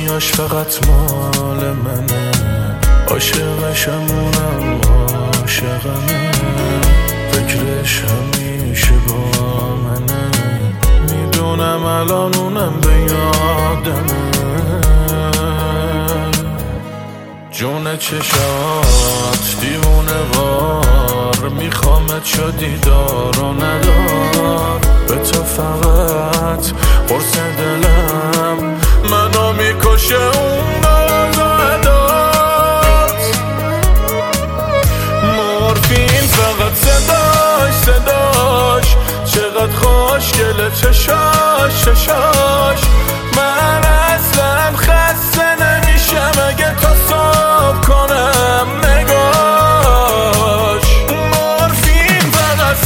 دنیاش فقط مال منه، عاشقشمونم عاشقمه، فکرش همیشه با منه، میدونم الان اونم به یادمه. جون چشات دیوونه وار، میخوامت چو دیدار و ندار، به تو فقط قرص دلم منو میکشه اون دادات. مورفین فقط صداش چقدر خوشگله، چشاش من اصلا خسته نمیشم اگه تا صبح کنم نگاش. مورفین فقط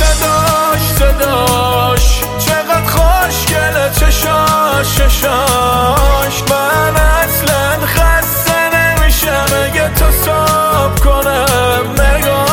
صداش چقدر خوشگله، چشاش من اصلا خسته نمیشم اگه تا صبح کنم نگاش.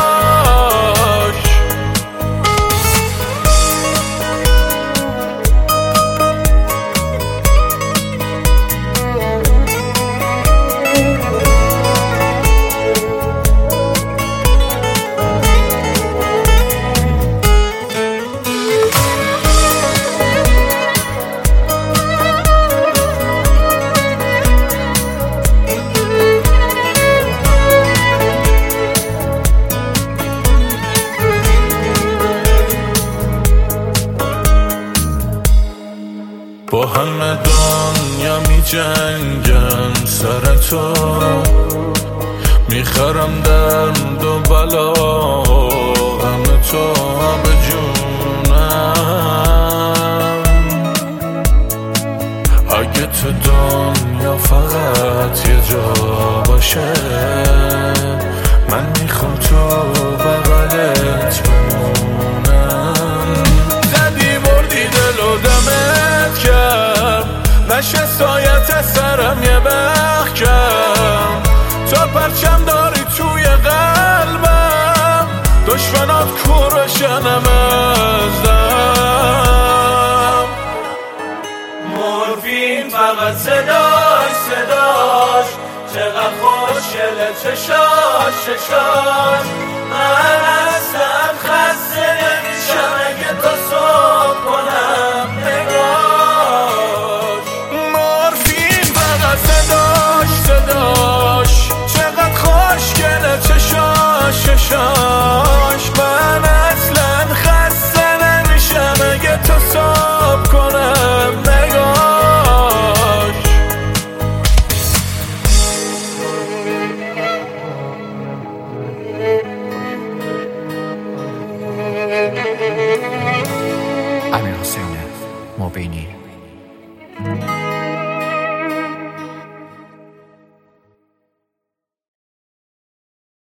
با همه دنیا می جنگم سر تو، میخرم درد و بلا همه تو به جونم. اگه تو دنیا فقط یه جا باشه، من میخوام تو بغلت بمونم. زدی بردی دل و دمت کرد، نشستایت سرم یه بخکم، تو پرچم داری توی قلبم، دشمنات کورشنم ازدم. مورفین فقط صداش چقدر خوشگله، چشاش من اصلا خسته نمیشم اگه تا صبح کنم نگاش. مورفین فقط صداش چقدر خوشگله، چشاش من اصلا خسته نمیشم اگه تا صبح کنم نگاش. امیرحسین مبینی.